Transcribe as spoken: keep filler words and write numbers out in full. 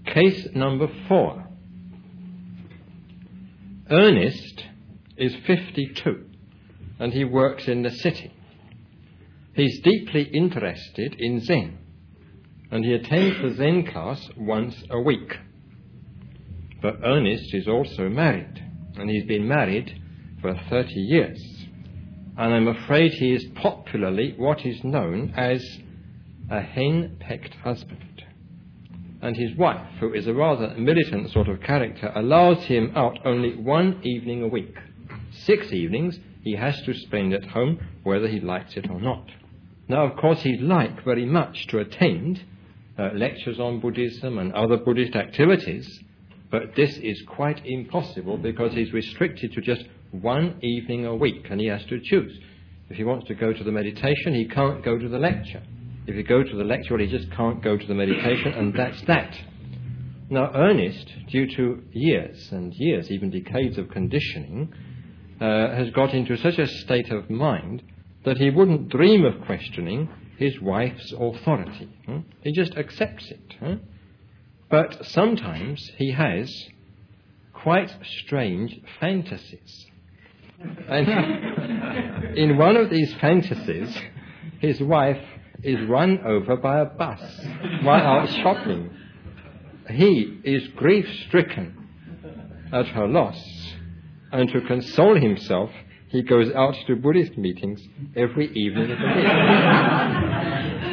Case number four. Ernest is fifty-two and he works in the city. He's deeply interested in Zen and he attends the Zen class once a week. But Ernest is also married, and he's been married for thirty years. And I'm afraid he is popularly what is known as a hen-pecked husband. And his wife, who is a rather militant sort of character, allows him out only one evening a week. Six evenings he has to spend at home, whether he likes it or not. Now, of course, he'd like very much to attend uh, lectures on Buddhism and other Buddhist activities, but this is quite impossible because he's restricted to just one evening a week, and he has to choose. If he wants to go to the meditation, he can't go to the lecture. If he goes to the lecture, well, he just can't go to the meditation, and that's that. Now, Ernest, due to years and years, even decades of conditioning, uh, has got into such a state of mind that he wouldn't dream of questioning his wife's authority. Hmm? He just accepts it. Huh? But sometimes he has quite strange fantasies. And in one of these fantasies, his wife is run over by a bus while out shopping. He is grief-stricken at her loss, and to console himself, he goes out to Buddhist meetings every evening of the week.